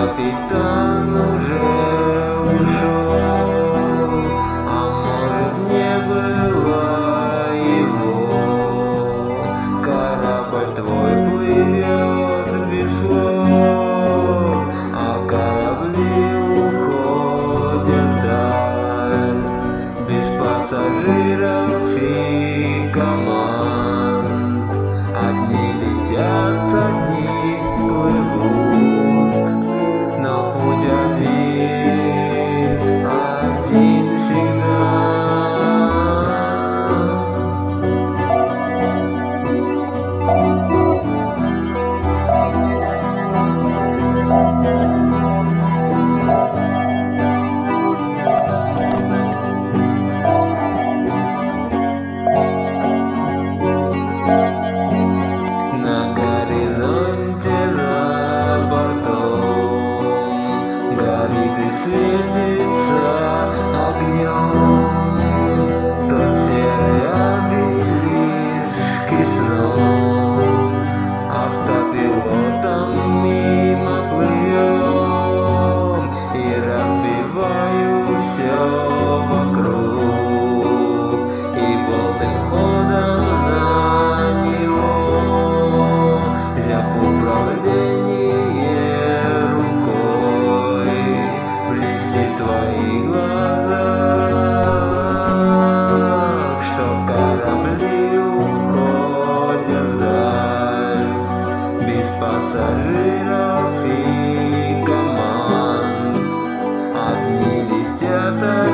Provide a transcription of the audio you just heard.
капитан уже ушел, а может не было его. Корабль твой плывет без слов, а корабли уходят вдаль, без пассажиров и команд. Одни летят, одни плывут, но путь один всегда. На горизонте за бортом горит и светится огнем тот серый обелиск сном. Автопилотом мимо плывем и разбиваю все вокруг, и полным ходом на него, взяв управление рукой, блестит твои глаза, что корабли уходят вдаль, без пассажиров и команд. Одни летят,